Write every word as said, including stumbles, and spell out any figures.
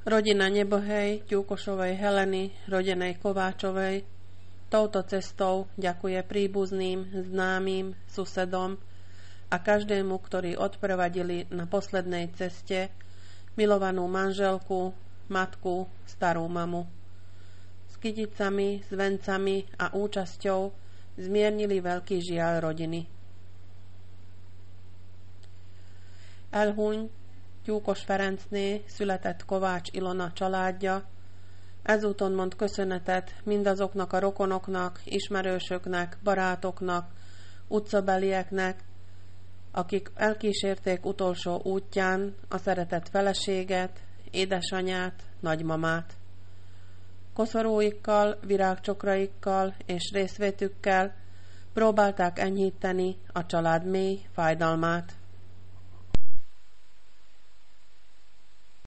Rodina Nebohej, Ťukošovej Heleny, rodinej Kováčovej, touto cestou ďakuje príbuzným, známym, susedom a každému, ktorí odprevadili na poslednej ceste milovanú manželku, matku, starú mamu. S kyticami, s vencami a účasťou zmiernili veľký žiaľ rodiny. Elhuny Tyúkos Ferencné született Kovács Ilona családja. Ezúton mond köszönetet mindazoknak a rokonoknak, ismerősöknek, barátoknak, utcabelieknek, akik elkísérték utolsó útján a szeretett feleséget, édesanyát, nagymamát. Koszorúikkal, virágcsokraikkal és részvétükkel próbálták enyhíteni a család mély fájdalmát.